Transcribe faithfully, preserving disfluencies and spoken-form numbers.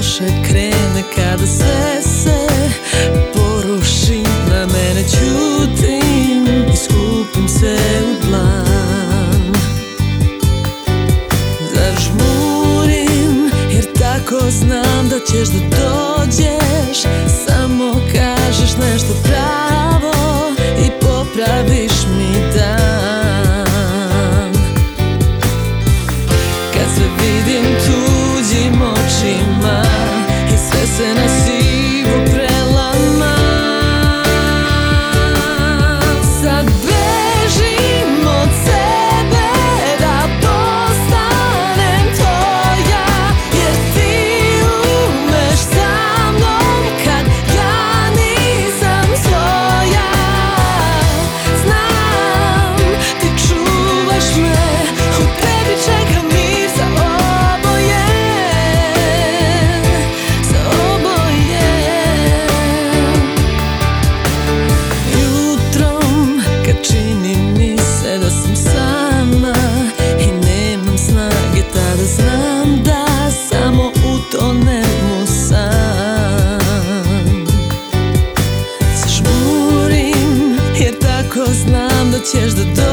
loše krene, kada sve se poruši, na mene ćutim i skupim se u dlan. Zažmurim jer tako znam da ćeš da dođeš, samo kažeš nešto pravo i popraviš mi dan. Kad sve vidim tuđim očima i sve se na sivo prelama, sad bežim od sebe da postanem tvoja, jer ti umeš sa mnom kad ja nisam svoja. Znam, ti čuvaš me, u tebi čekam mir za oboje, za oboje. Jutrom kad čini mi se da sam sama i nemam snage, tada znam da samo utonem u san. Zažmurim jer tako znam da ćeš da dođeš,